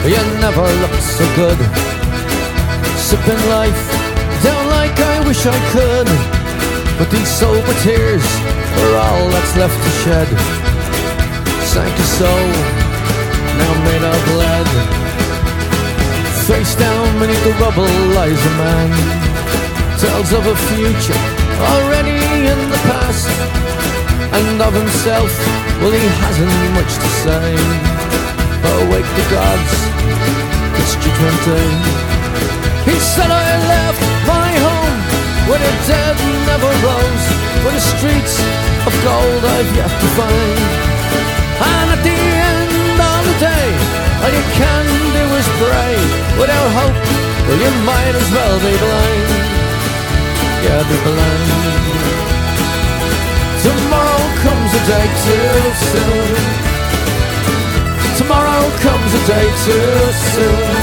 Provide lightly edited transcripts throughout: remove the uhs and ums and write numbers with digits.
You never looked so good. Sipping life down like I wish I could. But these sober tears are all that's left to shed. Sank a soul, now made of lead. Face down beneath the rubble lies a man. Tells of a future already in the past. And of himself, well, he hasn't much to say. Awake the gods, it's Judgment Day. He said I left my home where the dead never rose, where the streets of gold I've yet to find. And at the end of the day, all you can do is pray. Without hope, well, you might as well be blind. Yeah, be blind. Tomorrow comes a day too soon. Tomorrow comes a day too soon.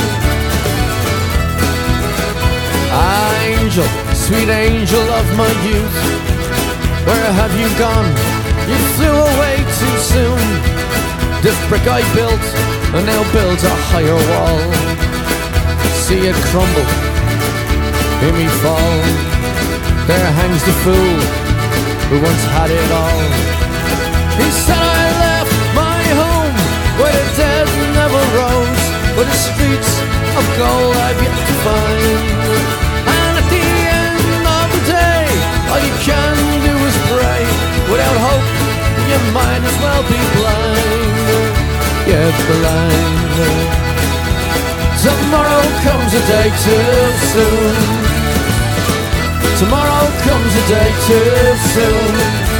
Angel, sweet angel of my youth, where have you gone? You flew away too soon. This brick I built, and now builds a higher wall. See it crumble, hear me fall. There hangs the fool who once had it all. He said I left my home where the dead never rose, where the streets of gold I've yet to find. And at the end of the day, all you can do is pray. Without hope, you might as well be blind. Yeah, blind. Tomorrow comes a day too soon. Tomorrow comes a day too soon.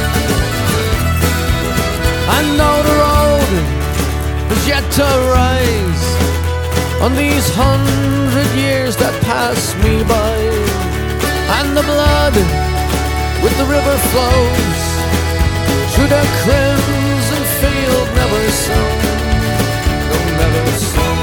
I know the road is yet to rise on these 100 years that pass me by. And the blood with the river flows through the crimson field never sown, no, never sown.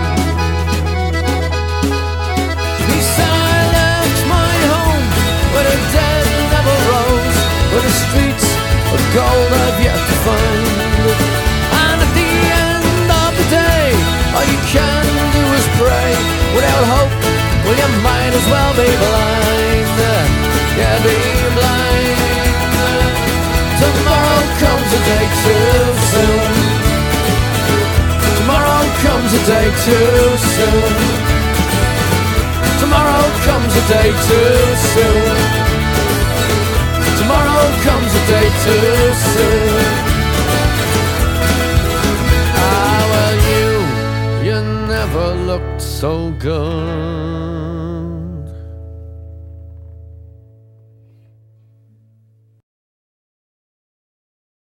He said I left my home where the dead never rose, where the streets of gold I've yet to find. And at the end of the day, all you can do is pray. Without hope, well, you might as well be blind. Yeah, be blind. Tomorrow comes a day too soon. Tomorrow comes a day too soon. Tomorrow comes a day too soon. Tomorrow comes a day too soon. Ah, well, you never looked so good.